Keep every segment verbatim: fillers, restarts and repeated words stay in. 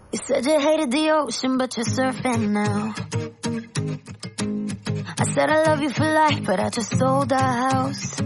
You said you hated the ocean, but you're surfing now. I said I love you for life, but I just sold our house.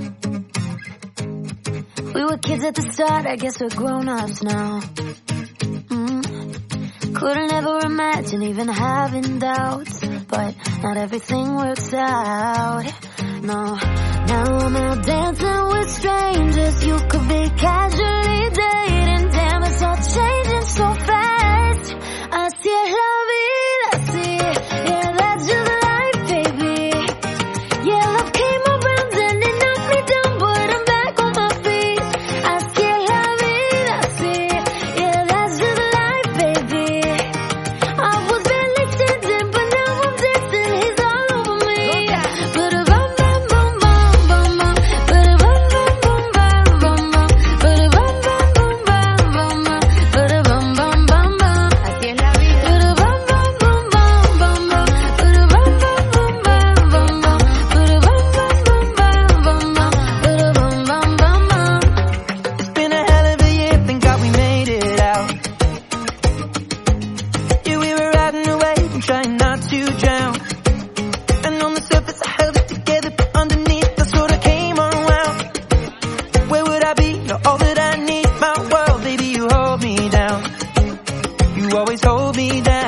We were kids at the start, I guess we're grown-ups now. mm. Couldn't ever imagine even having doubts, but not everything works out. No, now I'm out dancing with strangers. You could be casually dating. Damn, it's all changing so fast. Así es la vida, sí. Yeah, that's just life, baby. Yeah, love came around and it knocked me down, but I'm back on my feet. Así es la vida, sí. Yeah, that's just life, baby. I was barely standing, but now I'm dancing. He's all over me. Ba-da-bum, bum, bum, bum, bum, bum. Ba-da-bum, bum, bum, bum, bum, bum. Ba-da-bum, bum, bum, bum, bum, bum. Ba-da-bum, bum, bum, bum. Así es la vida. Ba-da-bum, bum, bum, bum, bum, bum. Ba-da-bum, bum, bum, bum, bum, bum. Ba-da-bum, bum, bum, bum, bum, bum. Ba-da-bum, bum, bum, bum. It's been a hell of a year, thank God we made it out. Yeah, we were riding away and trying not to drown. And on the surface I held it together, but underneath I sort of came unwound. Where would I be? You're all that I need, my world, baby, you hold me down. You always hold me down.